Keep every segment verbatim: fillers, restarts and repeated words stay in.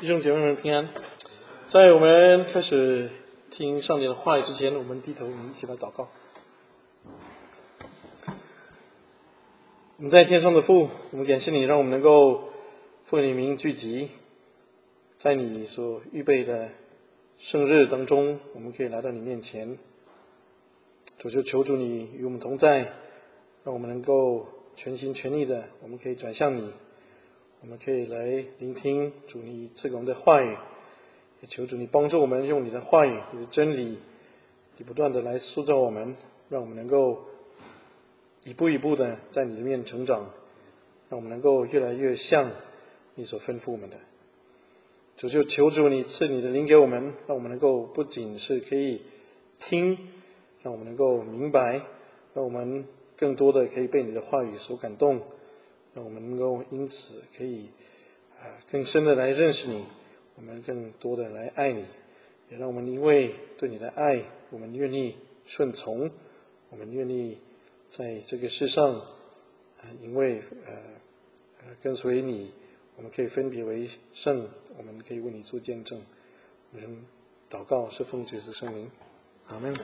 弟兄姐妹们平安。在我们开始听上帝的话语之前，我们低头，我们一起来祷告。我们在天上的父，我们感谢你，让我们能够奉你名聚集，在你所预备的圣日当中，我们可以来到你面前。主就求主你与我们同在，让我们能够全心全意的，我们可以转向你，我们可以来聆听主你赐给我们的话语，也求主你帮助我们用你的话语、你的真理，你不断的来塑造我们，让我们能够一步一步的在你的面成长，让我们能够越来越像你所吩咐我们的。主就求主你赐你的灵给我们，让我们能够不仅是可以听，让我们能够明白，让我们更多的可以被你的话语所感动，让我们能够因此可以、呃、更深的来认识你，我们更多的来爱你，也让我们因为对你的爱，我们愿意顺从，我们愿意在这个世上、呃、因为、呃呃、跟随你，我们可以分别为圣，我们可以为你做见证。我们祷告是奉主耶稣圣名，阿们。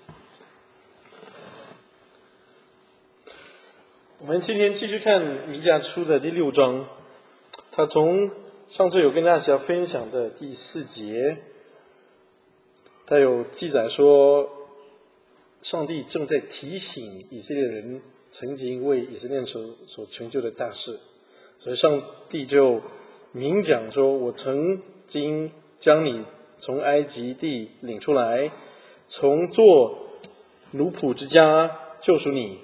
我们今天继续看弥迦书的第六章，他从上次有跟大家分享的第四节，他有记载说，上帝正在提醒以色列人曾经为以色列人所所成就的大事，所以上帝就明讲说，我曾经将你从埃及地领出来，从做奴仆之家救赎你。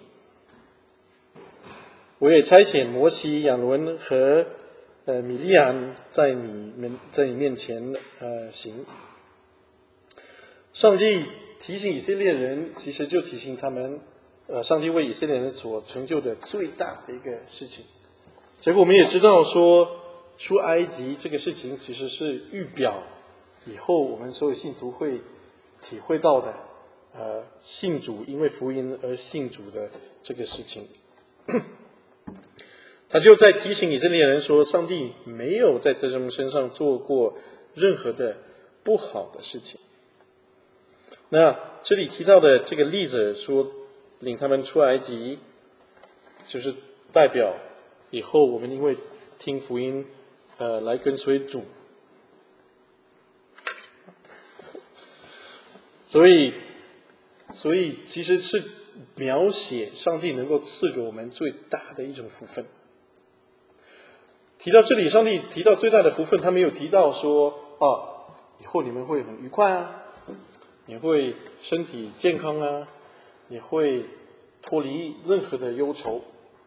我也差遣摩西、亚伦和呃米利暗在你们在你面前呃行。上帝提醒以色列人，其实就提醒他们，呃，上帝为以色列人所成就的最大的一个事情。结果我们也知道说，出埃及这个事情其实是预表以后我们所有信徒会体会到的，呃，信主因为福音而信主的这个事情。他就在提醒以色列人说，上帝没有在这人身上做过任何的不好的事情。那这里提到的这个例子说，领他们出埃及，就是代表以后我们因为听福音，呃，来跟随主。所以，所以其实是描写上帝能够赐给我们最大的一种福分。提到这里，上帝提到最大的福分，他没有提到说，啊，以后你们会很愉快啊，你会身体健康啊，你会脱离任何的忧愁。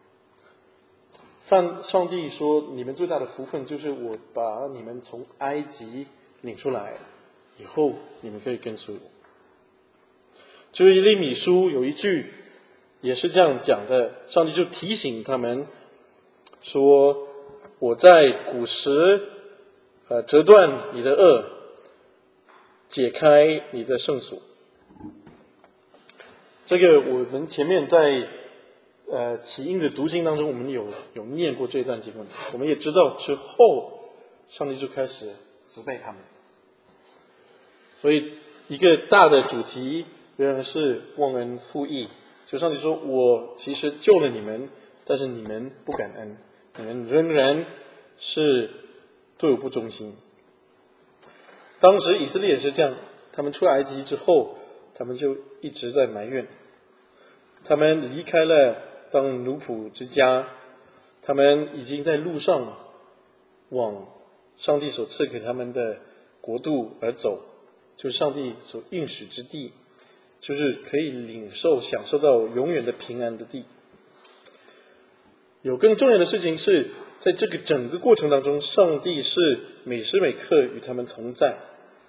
上帝说，你们最大的福分就是我把你们从埃及领出来，以后你们可以跟随我。就是耶利米书有一句也是这样讲的，上帝就提醒他们说，我在古时呃折断你的轭，解开你的绳索。这个我们前面在呃起因的读经当中，我们有有念过这段经文，我们也知道之后上帝就开始责备他们。所以一个大的主题仍然是忘恩负义，就上帝说，我其实救了你们，但是你们不感恩，你们仍然是对我不忠心。当时以色列也是这样，他们出埃及之后，他们就一直在埋怨，他们离开了当奴仆之家，他们已经在路上往上帝所赐给他们的国度而走，就是上帝所应许之地，就是可以领受享受到永远的平安的地。有更重要的事情是，在这个整个过程当中，上帝是每时每刻与他们同在，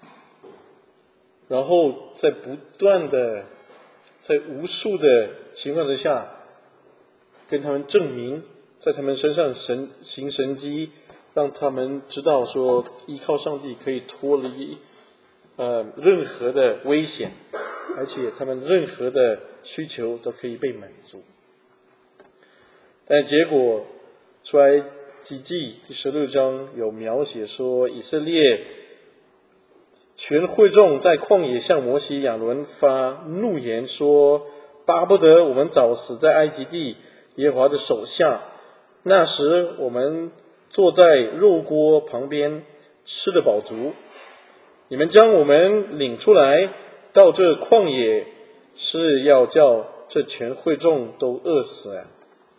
然后在不断的在无数的情况之下跟他们证明，在他们身上神行神迹，让他们知道说依靠上帝可以脱离呃任何的危险，而且他们任何的需求都可以被满足。但结果出埃基记第十六章有描写说，以色列全会众在旷野向摩西亚伦发怒言说，巴不得我们早死在埃及地耶和华的手下，那时我们坐在肉锅旁边吃得饱足，你们将我们领出来到这旷野，是要叫这全会众都饿死啊！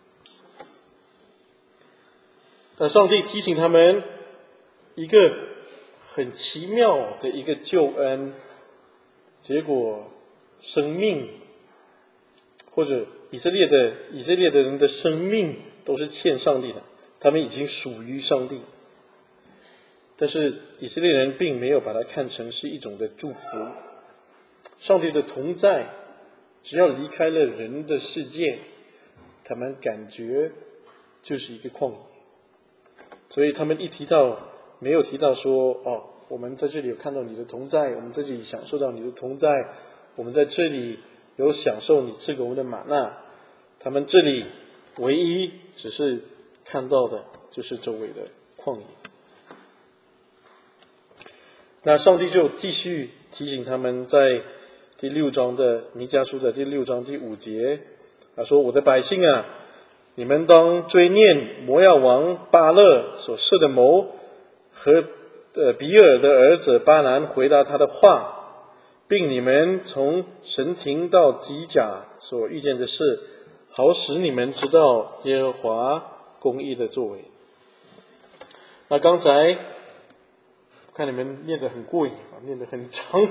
那上帝提醒他们一个很奇妙的一个救恩，结果生命或者以色列的以色列的人的生命都是欠上帝的，他们已经属于上帝，但是以色列人并没有把它看成是一种的祝福。上帝的同在，只要离开了人的世界，他们感觉就是一个旷野。所以他们一提到，没有提到说，哦，我们在这里有看到你的同在，我们在这里享受到你的同在，我们在这里有享受你赐给我们的玛纳。他们这里唯一只是看到的就是周围的旷野。那上帝就继续提醒他们，在第六章的弥迦书的第六章第五节，他说：“我的百姓啊，你们当追念摩押王巴勒所设的谋，和呃比尔的儿子巴兰回答他的话，并你们从神庭到基甲所遇见的事，好使你们知道耶和华公义的作为。”那刚才我看你们念得很过瘾啊，念得很长。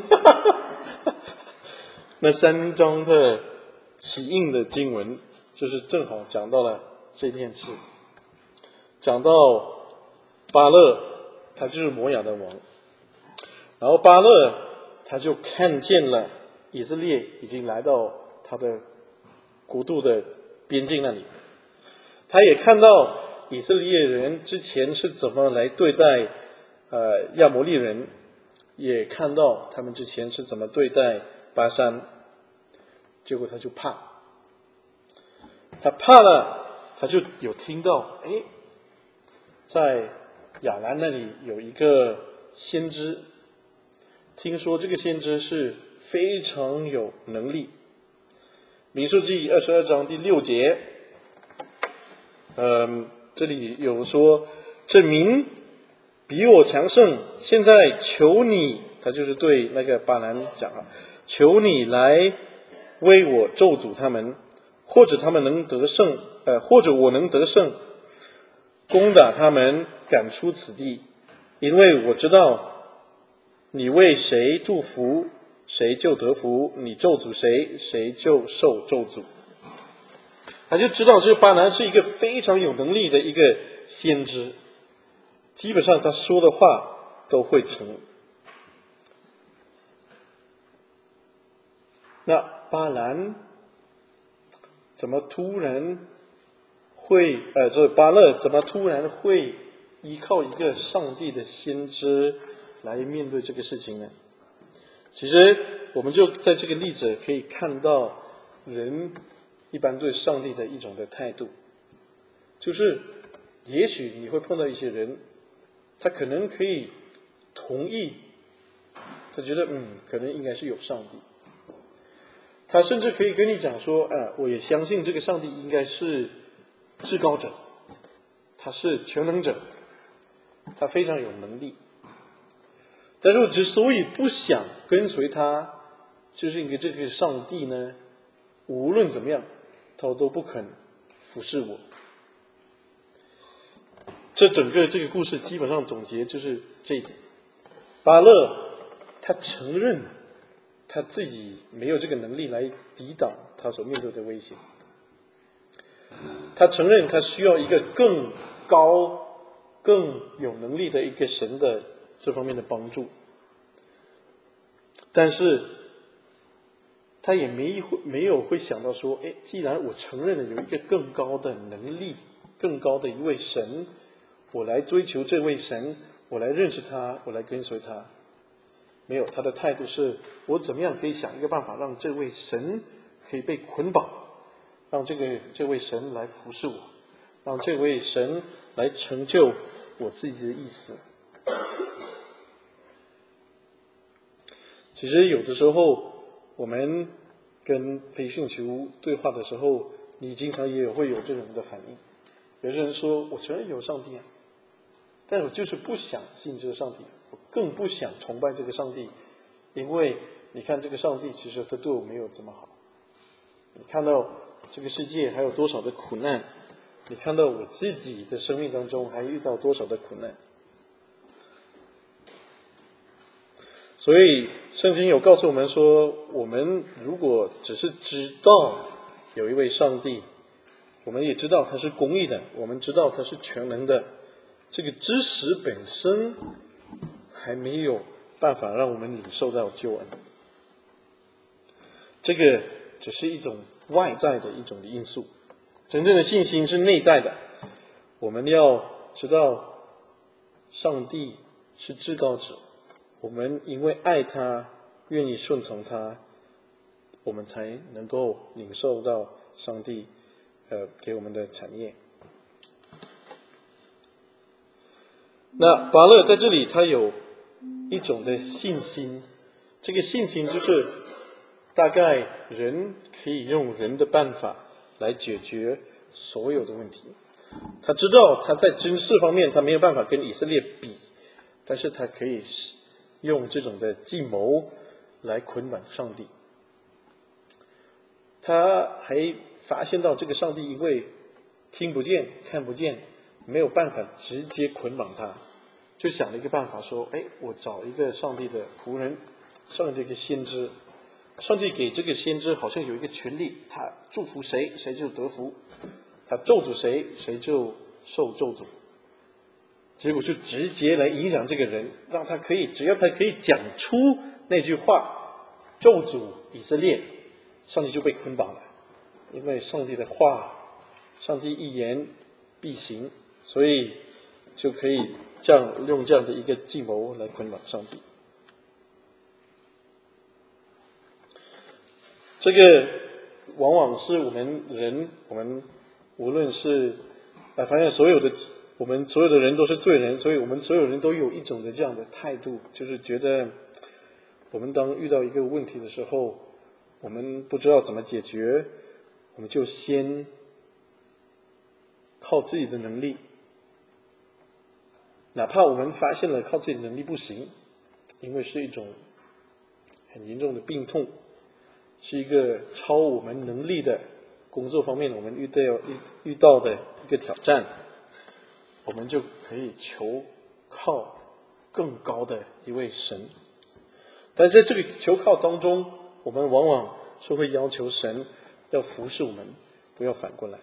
那三章的起印的经文，就是正好讲到了这件事，讲到巴勒，他就是摩押的王，然后巴勒他就看见了以色列已经来到他的国度的边境那里，他也看到以色列人之前是怎么来对待呃亚摩利人，也看到他们之前是怎么对待巴珊，结果他就怕，他怕了，他就有听到，哎，在亚兰那里有一个先知，听说这个先知是非常有能力。民数记二十二章第六节，嗯，这里有说，这民比我强盛，现在求你，他就是对那个巴兰讲啊，求你来为我咒诅他们，或者他们能得胜，呃，或者我能得胜，攻打他们，赶出此地，因为我知道你为谁祝福，谁就得福；你咒诅谁，谁就受咒诅。他就知道这巴兰是一个非常有能力的一个先知，基本上他说的话都会成。那巴兰怎么突然会呃，这巴勒怎么突然会依靠一个上帝的先知来面对这个事情呢？其实我们就在这个例子可以看到人一般对上帝的一种的态度，就是也许你会碰到一些人，他可能可以同意，他觉得嗯，可能应该是有上帝，他甚至可以跟你讲说，啊，我也相信这个上帝应该是至高者，他是全能者，他非常有能力。但是我之所以不想跟随他，就是因为这个上帝呢，无论怎么样，他都不肯服侍我。这整个这个故事基本上总结就是这一点。巴勒他承认他自己没有这个能力来抵挡他所面对的危险，他承认他需要一个更高更有能力的一个神的这方面的帮助，但是他也没没有会想到说，哎，既然我承认了有一个更高的能力，更高的一位神，我来追求这位神，我来认识他，我来跟随他。没有，他的态度是，我怎么样可以想一个办法让这位神可以被捆绑，让这个这位神来服侍我， 让这位神来成就我自己的意思。其实有的时候我们跟非信徒对话的时候，你经常也会有这种的反应。有些人说，我承认有上帝啊，但我就是不想信这个上帝，我更不想崇拜这个上帝，因为你看这个上帝其实他对我没有这么好。你看到这个世界还有多少的苦难，你看到我自己的生命当中还遇到多少的苦难。所以圣经有告诉我们说，我们如果只是知道有一位上帝，我们也知道他是公义的，我们知道他是全能的，这个知识本身还没有办法让我们领受到救恩。这个只是一种外在的一种的因素，真正的信心是内在的。我们要知道上帝是至高者，我们因为爱他，愿意顺从他，我们才能够领受到上帝呃给我们的产业。那巴勒在这里他有一种的信心，这个信心就是大概人可以用人的办法来解决所有的问题。他知道他在军事方面他没有办法跟以色列比，但是他可以用这种的计谋来捆绑上帝。他还发现到这个上帝因为听不见看不见，没有办法直接捆绑他，就想了一个办法说，哎，我找一个上帝的仆人，上帝的一个先知，上帝给这个先知好像有一个权利，他祝福谁谁就得福，他咒诅谁谁就受咒诅。结果就直接来影响这个人，让他可以只要他可以讲出那句话咒诅以色列，上帝就被捆绑了。因为上帝的话，上帝一言必行，所以就可以这样用这样的一个计谋来捆绑上帝。这个往往是我们人，我们无论是啊，发现所有的我们所有的人都是罪人，所以我们所有人都有一种的这样的态度，就是觉得我们当遇到一个问题的时候，我们不知道怎么解决，我们就先靠自己的能力，哪怕我们发现了靠自己的能力不行，因为是一种很严重的病痛，是一个超我们能力的工作方面我们遇到遇遇到的一个挑战，我们就可以求靠更高的一位神。但在这个求靠当中，我们往往是会要求神要服侍我们，不要反过来。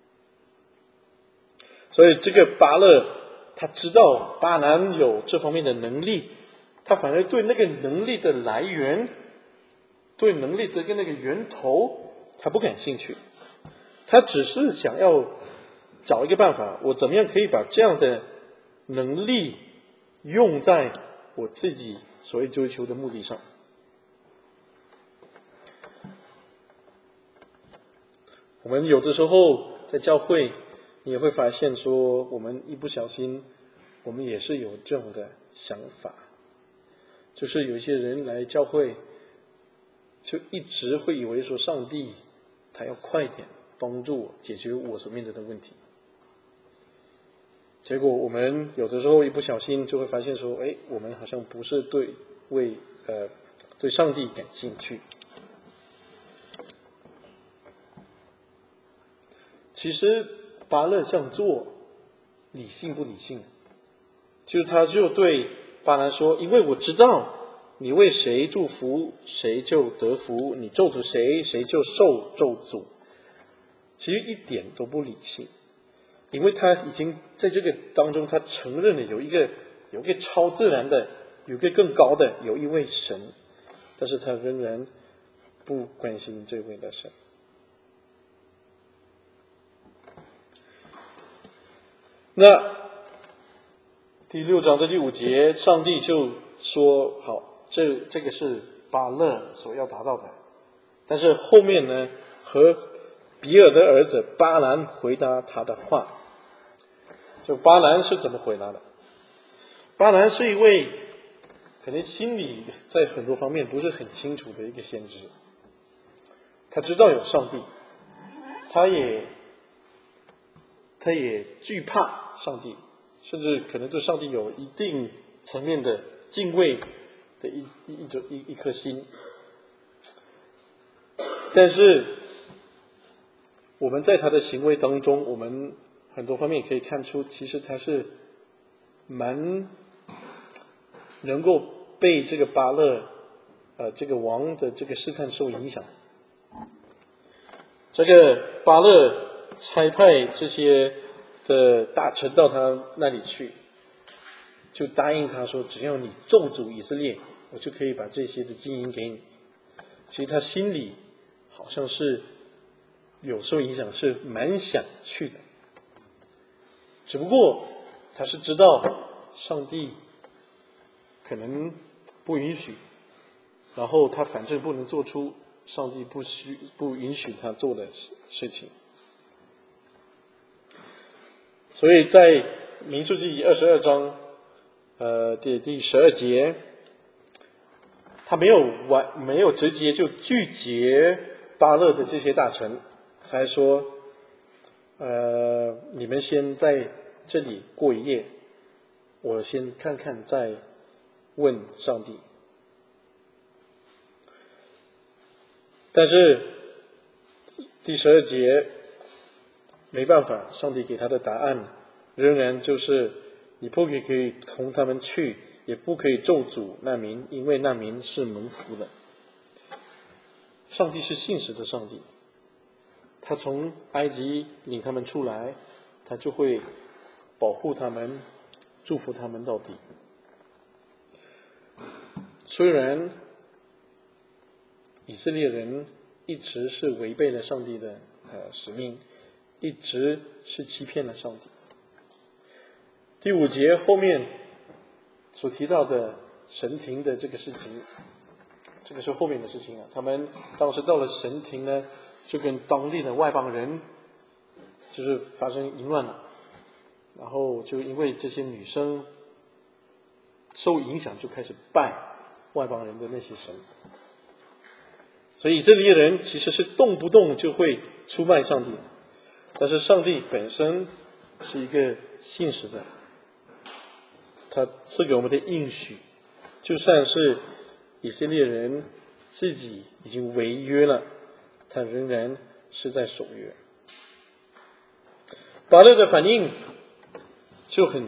所以这个巴勒他知道巴兰有这方面的能力，他反而对那个能力的来源，对能力的那个源头他不感兴趣，他只是想要找一个办法，我怎么样可以把这样的能力用在我自己所谓追求的目的上。我们有的时候在教会你也会发现说，我们一不小心我们也是有这种的想法，就是有一些人来教会就一直会以为说上帝他要快点帮助我解决我所面对的问题，结果我们有的时候一不小心就会发现说，哎，我们好像不是对为呃对上帝感兴趣。其实巴勒这样做理性不理性，就是他就对巴兰说，因为我知道你为谁祝福谁就得福，你咒诅谁谁就受咒诅。其实一点都不理性，因为他已经在这个当中他承认了有一个有一个超自然的，有一个更高的，有一位神，但是他仍然不关心这位的神。那第六章的第五节，上帝就说，好，这这个是巴勒所要达到的。但是后面呢，和比尔的儿子巴兰回答他的话， 就巴兰是怎么回答的？巴兰是一位可能心里在很多方面不是很清楚的一个先知，他知道有上帝，他也他也惧怕上帝，甚至可能对上帝有一定层面的敬畏的一一种一一颗心。但是我们在他的行为当中，我们很多方面可以看出，其实他是蛮能够被这个巴勒呃这个王的这个试探受影响。这个巴勒差派这些的大臣到他那里去，就答应他说，只要你咒诅以色列，我就可以把这些的金银给你。其实他心里好像是有受影响，是蛮想去的，只不过他是知道上帝可能不允许，然后他反正不能做出上帝不许不允许他做的事情。所以在民数记二十二章呃第第十二节，他没有完没有直接就拒绝巴勒的这些大臣，还说呃你们先在这里过一夜，我先看看再问上帝。但是第十二节没办法，上帝给他的答案仍然就是你不可以同他们去，也不可以咒诅那民，因为那民是蒙福的。上帝是信实的上帝，他从埃及领他们出来，他就会保护他们，祝福他们到底。虽然以色列人一直是违背了上帝的呃使命，一直是欺骗了上帝。第五节后面所提到的神庭的这个事情，这个是后面的事情啊。他们当时到了神庭呢，就跟当地的外邦人就是发生淫乱了，然后就因为这些女生受影响，就开始拜外邦人的那些神。所以以色列人其实是动不动就会出卖上帝，但是上帝本身是一个信实的，他赐给我们的应许，就算是以色列人自己已经违约了，他仍然是在守约。巴勒的反应就很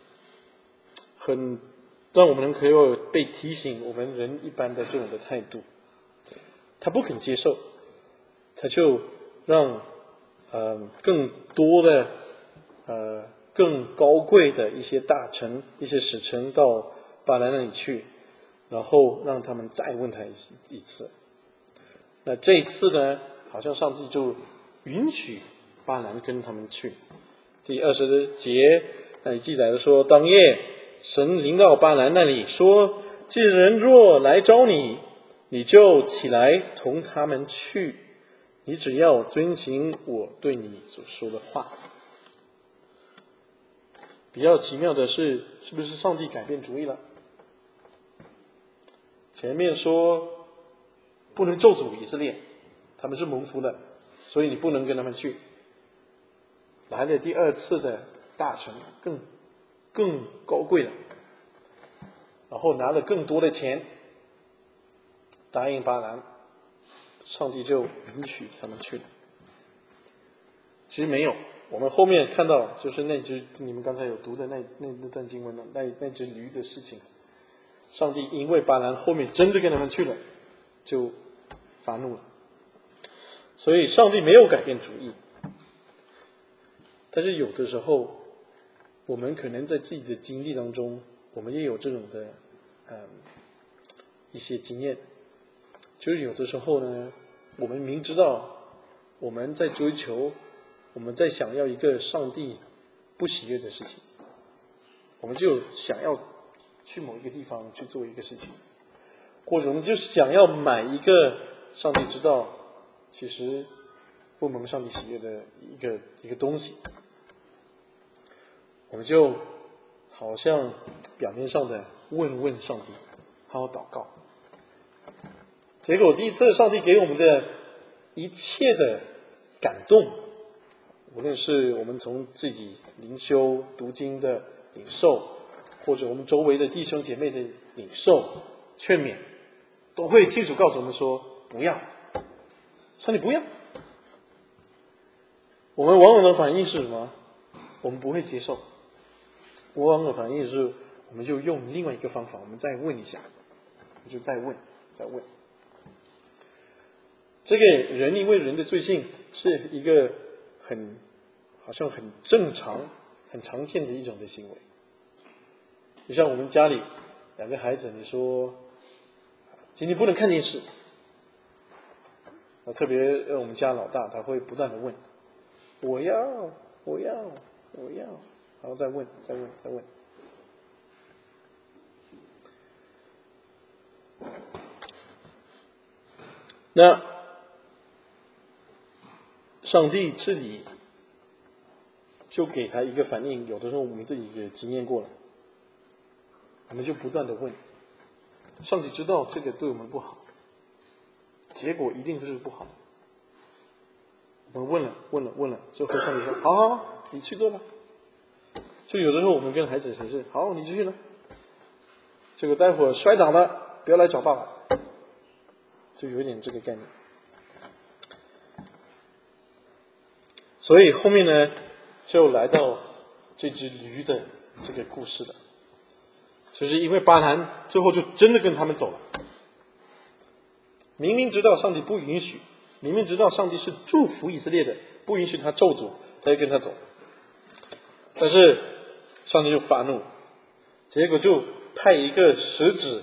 很让我们可以被提醒我们人一般的这种的态度。他不肯接受，他就让呃更多的呃更高贵的一些大臣、一些使臣到巴兰那里去，然后让他们再问他一一次。那这一次呢，好像上帝就允许巴兰跟他们去。第二十节那里记载的说，当夜神临到巴兰那里说，这人若来招你，你就起来同他们去，你只要遵行我对你所说的话。比较奇妙的是，是不是上帝改变主意了？前面说不能咒诅以色列，他们是蒙福的，所以你不能跟他们去。来了第二次的大臣，更更高贵了，然后拿了更多的钱，答应巴兰，上帝就允许他们去了。其实没有，我们后面看到就是那只你们刚才有读的那那那段经文的那那只驴的事情，上帝因为巴兰后面真的跟他们去了，就发怒了。所以上帝没有改变主意，但是有的时候我们可能在自己的经历当中，我们也有这种的嗯一些经验，就是有的时候呢，我们明知道我们在追求，我们在想要一个上帝不喜悦的事情，我们就想要去某一个地方去做一个事情，或者我们就想要买一个上帝知道其实不蒙上帝喜悦的一个一个东西。 我们就好像表面上的问问上帝，好好祷告。结果第一次上帝给我们的一切的感动，无论是我们从自己灵修读经的领受，或者我们周围的弟兄姐妹的领受劝勉，都会清楚告诉我们说不要，上帝不要。我们往往的反应是什么？我们不会接受。往往的反应是，我们就用另外一个方法，我们再问一下，我们就再问再问。这个人因为人的罪性是一个很好像很正常很常见的一种的行为。就像我们家里两个孩子，你说今天不能看电视，特别我们家老大他会不断的问，我要我要我要，然后再问再问再问。那上帝这里就给他一个反应，有的时候我们自己也经验过了，我们就不断的问，上帝知道这个对我们不好，结果一定是不好。我们问了问了问了，就和上帝说，好好好，你去做吧。就有的时候我们跟孩子才是，好，你继续了。结果待会儿摔倒了，不要来找爸爸，就有点这个概念。所以后面呢，就来到这只驴的这个故事了。就是因为巴兰最后就真的跟他们走了，明明知道上帝不允许，明明知道上帝是祝福以色列的，不允许他咒诅，他就跟他走。但是上帝就发怒，结果就派一个使者，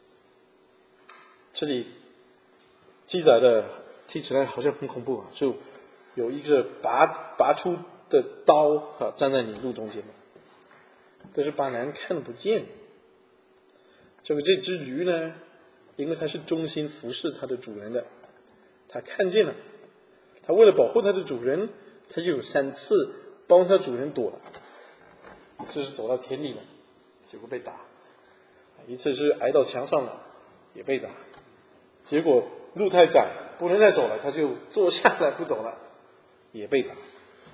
这里记载的听起来好像很恐怖啊，就有一个拔拔出的刀啊站在你路中间，但是巴兰看不见。这个这只驴呢，因为它是忠心服侍它的主人的，它看见了，它为了保护它的主人，它就有三次帮它主人躲了。一次是走到田里了，结果被打；一次是挨到墙上了，也被打。结果路太窄，不能再走了，它就坐下来不走了，也被打。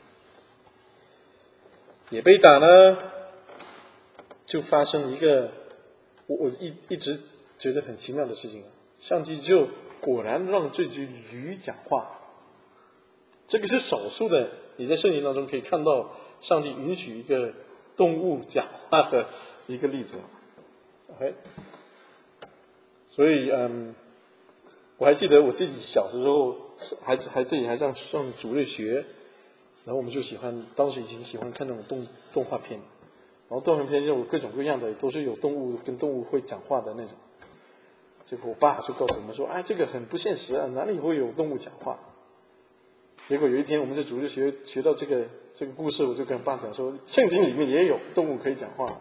也被打呢，就发生一个我我一一直觉得很奇妙的事情，上帝就果然让这只驴讲话。这个是少数的，你在圣经当中可以看到上帝允许一个动物讲话的一个例子。OK， 所以嗯，我还记得我自己小时候还还自己还上上主日学，然后我们就喜欢，当时已经喜欢看那种动动画片。然后动画片有各种各样的，都是有动物跟动物会讲话的那种。结果我爸就告诉我们说，哎，这个很不现实啊，哪里会有动物讲话？结果有一天我们在主日学学到这个这个故事，我就跟我爸讲说，圣经里面也有动物可以讲话。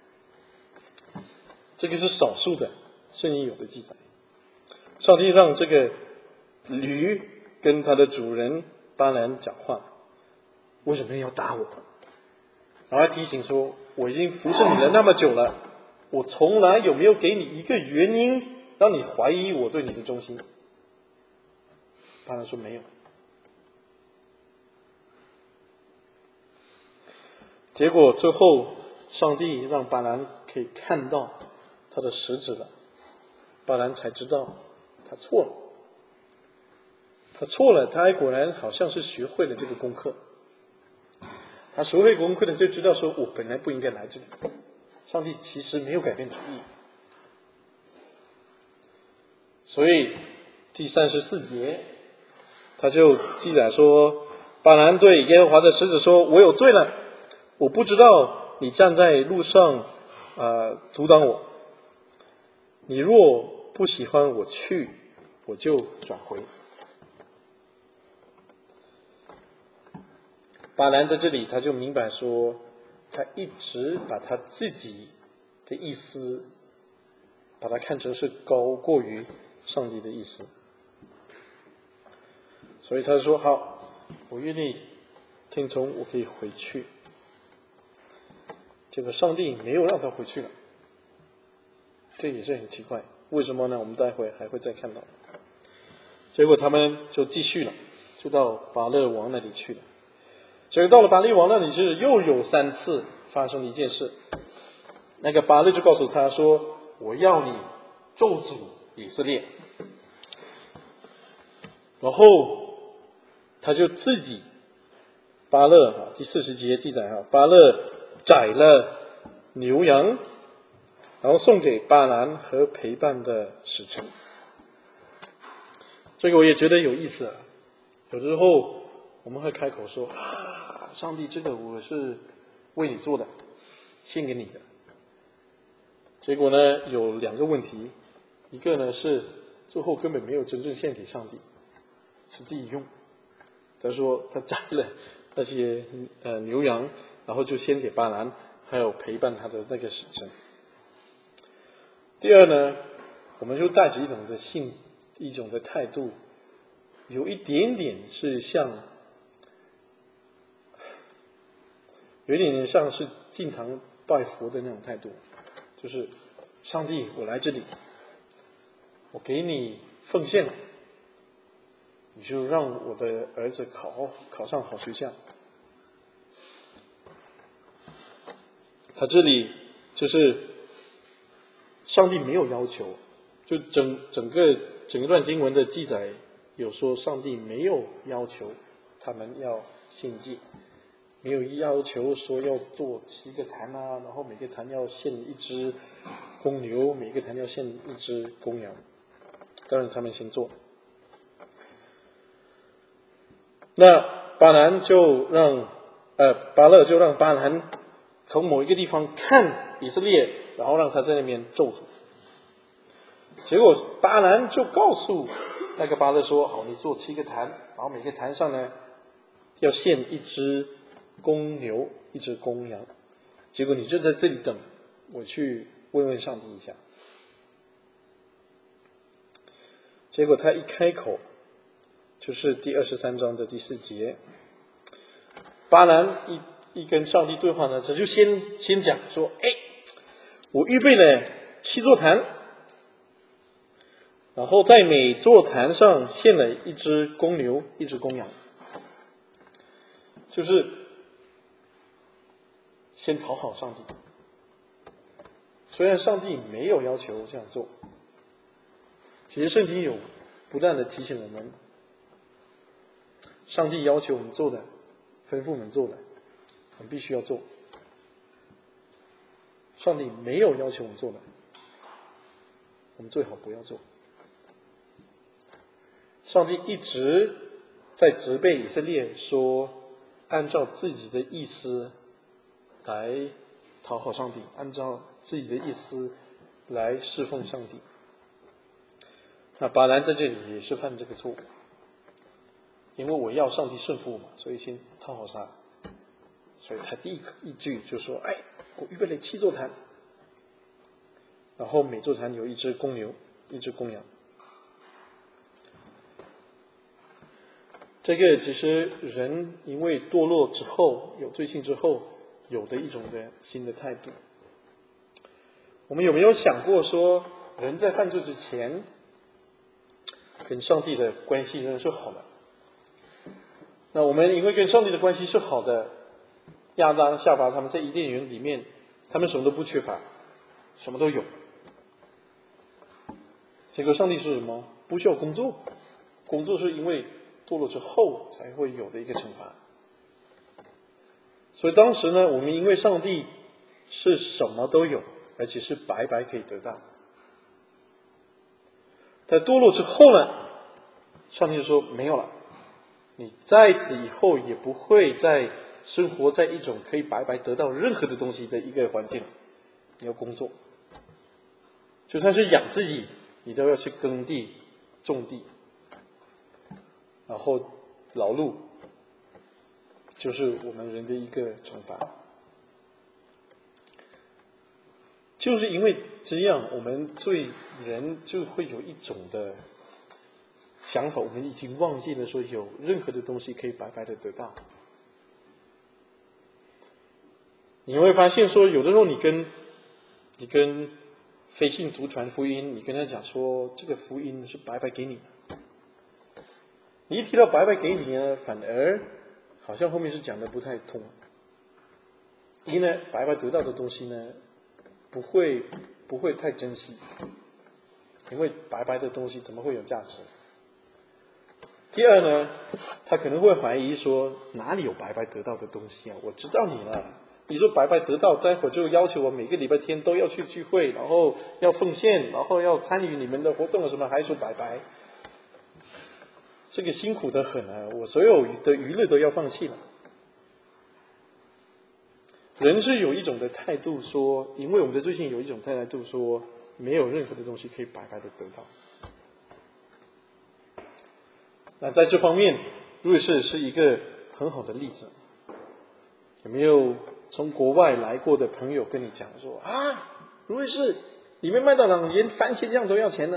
这个是少数的，圣经有的记载。上帝让这个驴跟他的主人巴兰讲话，为什么要打我？然后他提醒说，我已经服侍你了那么久了，我从来有没有给你一个原因让你怀疑我对你的忠心？巴兰说没有。结果最后上帝让巴兰可以看到他的实质了，巴兰才知道他错了，他错了，他还果然好像是学会了这个功课。他学会功课的就知道说，我本来不应该来这里，上帝其实没有改变主意。所以第三十四节他就记载说，巴兰对耶和华的使者说，我有罪了，我不知道你站在路上呃阻挡我，你若不喜欢我去，我就转回。巴兰在这里他就明白说，他一直把他自己的意思把它看成是高过于上帝的意思，所以他说好，我愿意听从，我可以回去。 结果上帝没有让他回去了，这也是很奇怪，为什么呢？我们待会还会再看到。结果他们就继续了，就到巴勒王那里去了。结果到了巴勒王那里，是又有三次发生了一件事。那个巴勒就告诉他说：“我要你咒诅以色列。”然后他就自己巴勒第四十节记载哈，巴勒宰了牛羊，然后送给巴兰和陪伴的使臣。这个我也觉得有意思啊。有时候我们会开口说啊，上帝，这个我是为你做的，献给你的。结果呢，有两个问题，一个呢是最后根本没有真正献给上帝，是自己用。他说他宰了那些呃牛羊，然后就献给巴兰，还有陪伴他的那个使臣。第二呢，我们就带着一种的信，一种的态度，有一点点是像，有一点点像是进堂拜佛的那种态度，就是上帝，我来这里，我给你奉献，你就让我的儿子考考上好学校。他这里就是上帝没有要求，就整整个整个段经文的记载有说，上帝没有要求他们要献祭，没有要求说要做七个坛啊，然后每个坛要献一只公牛，每个坛要献一只公羊。当然他们先做。那巴兰就让呃巴勒就让巴兰从某一个地方看以色列，然后让他在那边咒诅。结果巴兰就告诉那个巴勒说：“好，你做七个坛，然后每个坛上呢要献一只公牛，一只公羊。结果你就在这里等，我去问问上帝一下。”结果他一开口，就是第二十三章的第四节，巴兰一一跟上帝对话呢，他就先先讲说：“哎，我预备了七座坛，然后在每座坛上献了一只公牛，一只公羊。”就是先讨好上帝。虽然上帝没有要求这样做，其实圣经有不断的提醒我们，上帝要求我们做的，吩咐我们做的，我们必须要做。上帝没有要求我们做的，我们最好不要做。上帝一直在责备以色列说，按照自己的意思来讨好上帝，按照自己的意思来侍奉上帝。那巴兰在这里也是犯这个错误，因为我要上帝顺服我嘛，所以先讨好他。所以他第一一句就说：“哎，我预备了七座坛，然后每座坛有一只公牛，一只公羊。”这个其实人因为堕落之后，有罪性之后，有的一种的新的态度。我们有没有想过说，人在犯罪之前，跟上帝的关系仍然是好的？那我们因为跟上帝的关系是好的，亚当夏娃他们在伊甸园里面，他们什么都不缺乏，什么都有。结果上帝是什么？不需要工作，工作是因为堕落之后才会有的一个惩罚。所以当时呢，我们因为上帝是什么都有，而且是白白可以得到。在堕落之后呢，上帝就说没有了，你在此以后也不会再生活在一种可以白白得到任何的东西的一个环境，你要工作，就算是养自己，你都要去耕地、种地，然后劳碌，就是我们人的一个惩罚。就是因为这样，我们对人就会有一种的想法，我们已经忘记了说有任何的东西可以白白的得到。 你会发现说，有的时候你跟你跟非信徒传福音，你跟他讲说这个福音是白白给你的，你一提到白白给你呢，反而好像后面是讲的不太通，因为白白得到的东西呢，不会不会太珍惜，因为白白的东西怎么会有价值？第二呢，他可能会怀疑说哪里有白白得到的东西啊？我知道你了，你说白白得到，待会儿就要求我每个礼拜天都要去聚会，然后要奉献，然后要参与你们的活动什么，还说白白，这个辛苦得很啊！我所有的娱乐都要放弃了。人是有一种的态度说，因为我们的最近有一种态度说，没有任何的东西可以白白的得到。那在这方面，瑞士是一个很好的例子。有没有从国外来过的朋友跟你讲说啊，瑞士里面麦当劳连番茄酱都要钱的？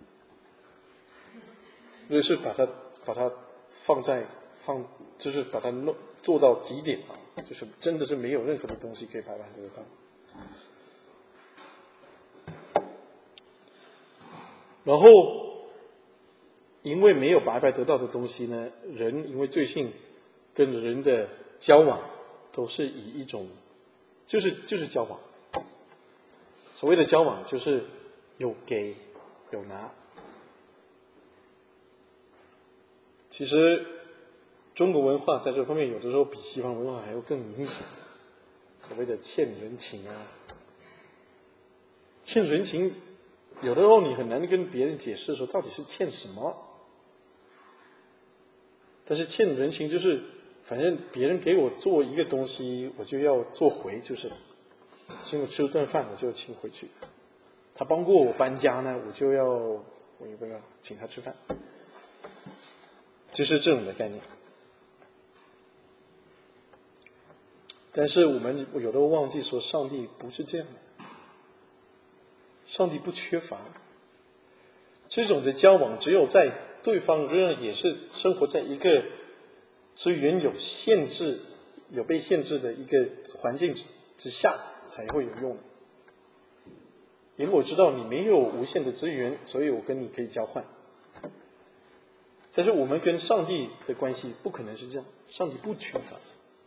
瑞士把它把它放在放，就是把它弄做到极点啊，就是真的是没有任何的东西可以白白得到。然后。因为没有白白得到的东西呢，人因为最近跟人的交往都是以一种，就是就是交往。所谓的交往就是有给有拿。其实中国文化在这方面有的时候比西方文化还要更明显。所谓的欠人情啊，欠人情，有的时候你很难跟别人解释说到底是欠什么。但是欠人情就是，反正别人给我做一个东西，我就要做回，就是请我吃顿饭，我就请回去。他帮过我搬家呢，我就要我也不要请他吃饭，就是这种的概念。但是我们有的忘记说，上帝不是这样的，上帝不缺乏。这种的交往，只有在对方仍然也是生活在一个资源有限制、有被限制的一个环境之下，才会有用。因为我知道你没有无限的资源，所以我跟你可以交换。但是我们跟上帝的关系不可能是这样，上帝不缺乏。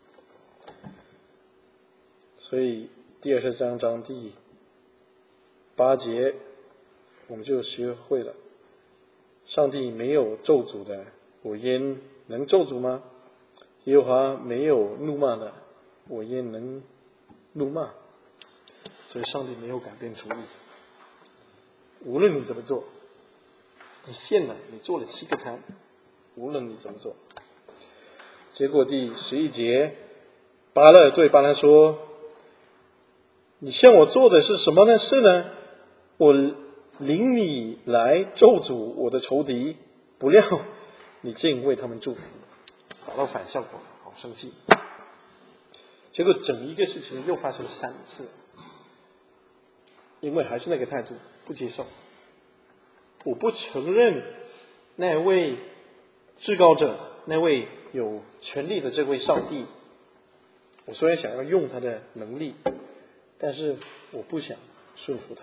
所以第二十三章第八节，我们就学会了。上帝没有咒诅的，我焉能咒诅吗？耶和华没有怒骂的，我焉能怒骂？所以上帝没有改变主意。无论你怎么做，你献了，你做了七个坛，无论你怎么做。结果第十一节，巴勒对巴兰说：“你向我做的是什么呢？是呢，我领你来咒诅我的仇敌，不料你竟为他们祝福，达到反效果，好生气。”结果整一个事情又发生了三次，因为还是那个态度，不接受，我不承认那位至高者，那位有权力的这位上帝。我虽然想要用他的能力，但是我不想顺服他。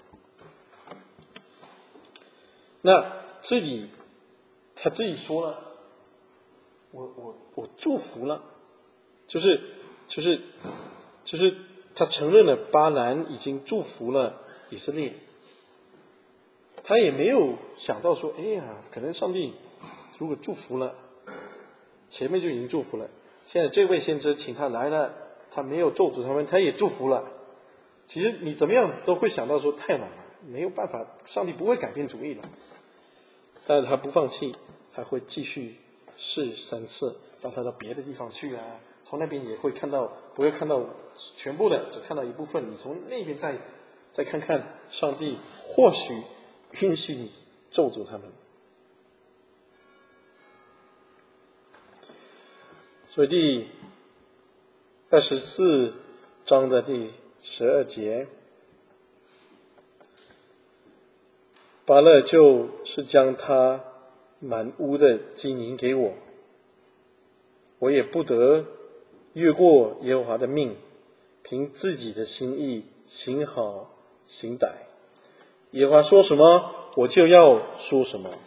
那这里他自己说了，我我我祝福了，就是就是就是他承认了巴兰已经祝福了以色列，他也没有想到说，哎呀，可能上帝如果祝福了，前面就已经祝福了，现在这位先知请他来了，他没有咒诅他们，他也祝福了。其实你怎么样都会想到说太晚了，没有办法，上帝不会改变主意了。但是他不放弃，他会继续试三次，让他到别的地方去啊，从那边也会看到，不会看到全部的，只看到一部分，你从那边再再看看，上帝或许允许你咒诅他们。所以第二十四章的第十二节，巴勒就是将他满屋的金银给我，我也不得越过耶和华的命， 凭自己的心意行好行歹。耶和华说什么，我就要说什么。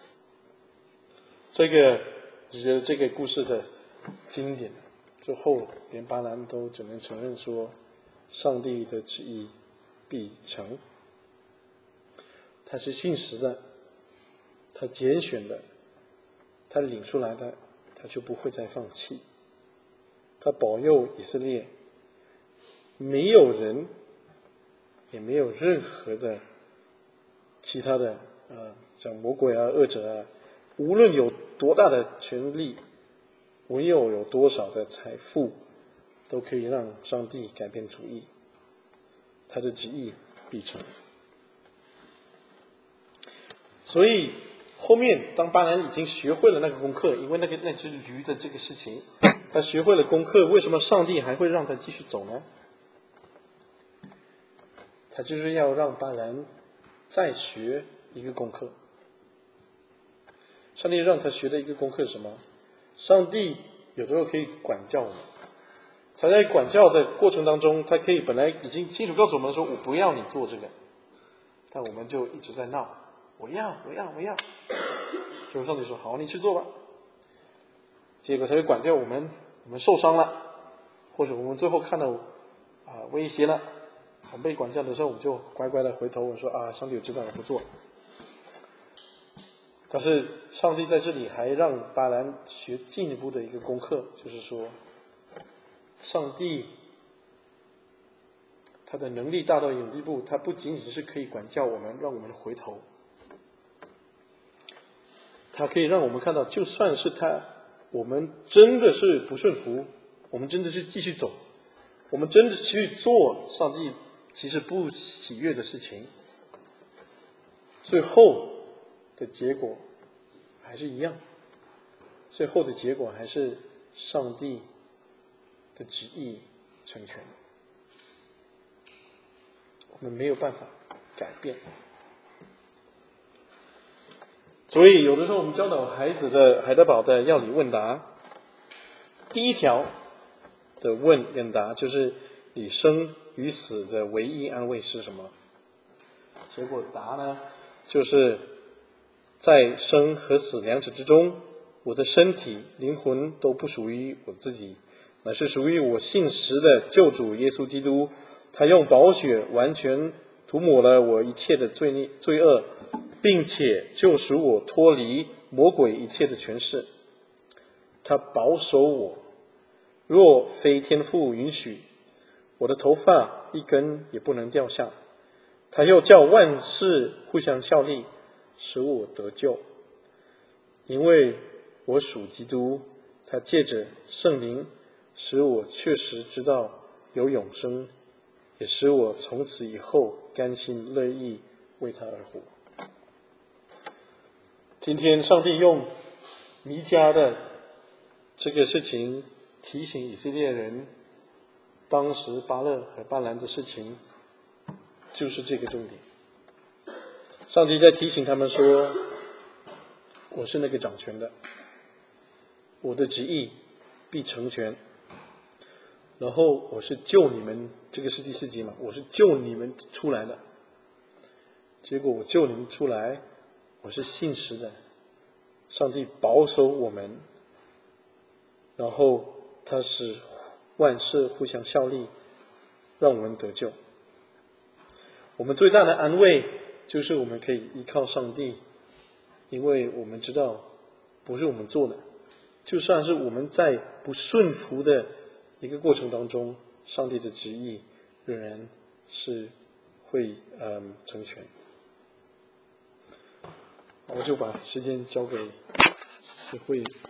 这个我觉得这个故事的经典，最后连巴兰都只能承认说，上帝的旨意必成。他是信实的，他拣选的，他领出来的，他就不会再放弃。他保佑以色列，没有人，也没有任何的其他的呃，像魔鬼啊、恶者啊，无论有多大的权力，无论有多少的财富，都可以让上帝改变主意。他的旨意必成。所以后面当巴兰已经学会了那个功课，因为那个那只驴的这个事情，他学会了功课，为什么上帝还会让他继续走呢？他就是要让巴兰再学一个功课。上帝让他学的一个功课是什么？上帝有时候可以管教我们，才在管教的过程当中，他可以本来已经清楚告诉我们说，我不要你做这个，但我们就一直在闹，我要我要我要，结果上帝说好，你去做吧。结果他就管教我们，我们受伤了，或者我们最后看到啊威胁了，我们被管教的时候，我们就乖乖的回头，我说啊，上帝有知道我不做。但是上帝在这里还让巴兰学进一步的一个功课，就是说，上帝他的能力大到一种地步，他不仅仅是可以管教我们，让我们回头，他可以让我们看到，就算是他，我们真的是不顺服，我们真的是继续走，我们真的去做上帝其实不喜悦的事情，最后的结果还是一样，最后的结果还是上帝的旨意成全，我们没有办法改变。所以有的时候我们教导孩子的海德堡的要理问答，第一条的问问答就是你生与死的唯一安慰是什么？结果答呢，就是在生和死两者之中，我的身体灵魂都不属于我自己，乃是属于我信实的救主耶稣基督。他用宝血完全涂抹了我一切的罪孽罪恶，并且救赎我脱离魔鬼一切的权势。他保守我，若非天父允许，我的头发一根也不能掉下。他又叫万事互相效力，使我得救。因为我属基督，他借着圣灵使我确实知道有永生，也使我从此以后甘心乐意为他而活。今天上帝用弥迦的这个事情提醒以色列人，当时巴勒和巴兰的事情就是这个重点。上帝在提醒他们说，我是那个掌权的，我的旨意必成全，然后我是救你们，这个是第四节嘛，我是救你们出来的。结果我救你们出来，我是信实的，上帝保守我们，然后他使万事互相效力，让我们得救。我们最大的安慰就是我们可以依靠上帝，因为我们知道不是我们做的，就算是我们在不顺服的一个过程当中，上帝的旨意仍然是会嗯成全。我就把时间交给会